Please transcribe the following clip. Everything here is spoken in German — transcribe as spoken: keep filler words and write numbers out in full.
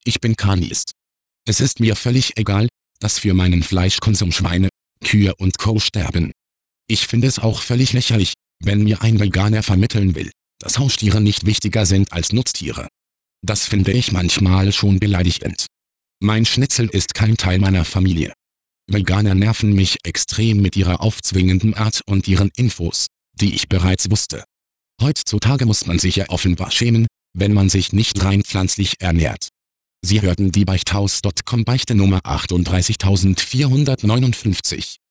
ich bin Carnist. Es ist mir völlig egal, dass für meinen Fleischkonsum Schweine, Kühe und Co. sterben. Ich finde es auch völlig lächerlich, wenn mir ein Veganer vermitteln will, dass Haustiere nicht wichtiger sind als Nutztiere. Das finde ich manchmal schon beleidigend. Mein Schnitzel ist kein Teil meiner Familie. Veganer nerven mich extrem mit ihrer aufzwingenden Art und ihren Infos, die ich bereits wusste. Heutzutage muss man sich ja offenbar schämen, wenn man sich nicht rein pflanzlich ernährt. Sie hörten die Beichthaus Punkt com Beichte Nummer achtunddreißigtausendvierhundertneunundfünfzig.